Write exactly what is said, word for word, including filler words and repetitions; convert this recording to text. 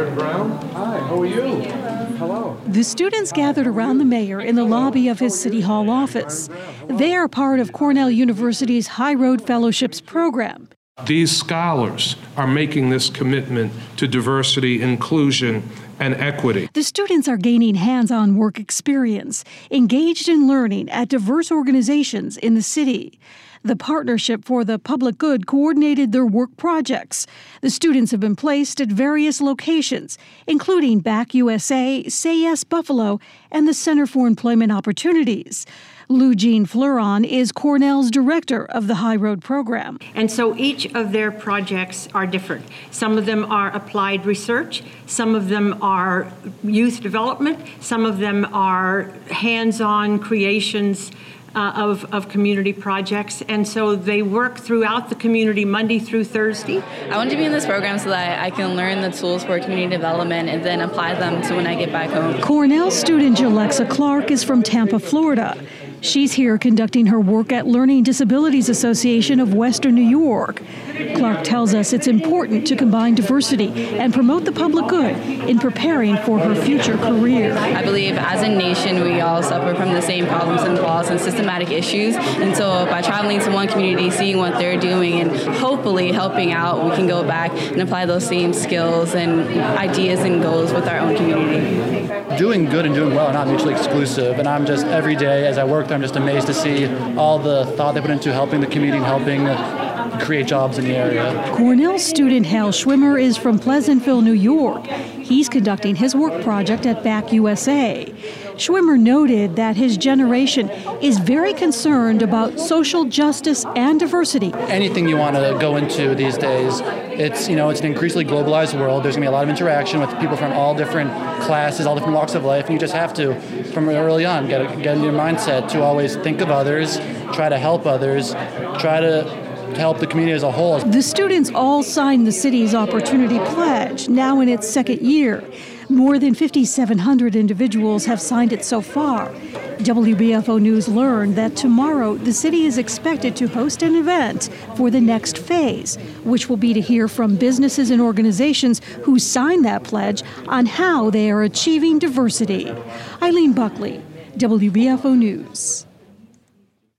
Mayor Brown. Hi, how are you? Hello. The students gathered around the mayor in the lobby of his City Hall office. They are part of Cornell University's High Road Fellowships program. These scholars are making this commitment to diversity, inclusion, and equity. The students are gaining hands-on work experience, engaged in learning at diverse organizations in the city. The Partnership for the Public Good coordinated their work projects. The students have been placed at various locations, including B A C U S A, Say Yes Buffalo, and the Center for Employment Opportunities. Lou Jean Fleuron is Cornell's director of the High Road program. And so each of their projects are different. Some of them are applied research, some of them are youth development, some of them are hands-on creations uh, of, of community projects. And so they work throughout the community Monday through Thursday. I want to be in this program so that I can learn the tools for community development and then apply them to when I get back home. Cornell student Jalexa Clark is from Tampa, Florida. She's here conducting her work at Learning Disabilities Association of Western New York. Clark tells us it's important to combine diversity and promote the public good in preparing for her future career. I believe as a nation, we all suffer from the same problems and flaws and systematic issues. And so by traveling to one community, seeing what they're doing, and hopefully helping out, we can go back and apply those same skills and ideas and goals with our own community. Doing good and doing well are not mutually exclusive. And I'm just, every day as I work there, I'm just amazed to see all the thought they put into helping the community and helping create jobs in the area. Cornell student Hal Schwimmer is from Pleasantville, New York. He's conducting his work project at B A C U S A. Schwimmer noted that his generation is very concerned about social justice and diversity. Anything you want to go into these days, it's, you know, it's an increasingly globalized world. There's going to be a lot of interaction with people from all different classes, all different walks of life, and you just have to, from early on, get, a, get in your mindset to always think of others, try to help others, try to to help the community as a whole. The students all signed the city's Opportunity Pledge, now in its second year. More than five thousand seven hundred individuals have signed it so far. W B F O News learned that tomorrow the city is expected to host an event for the next phase, which will be to hear from businesses and organizations who signed that pledge on how they are achieving diversity. Eileen Buckley, W B F O News.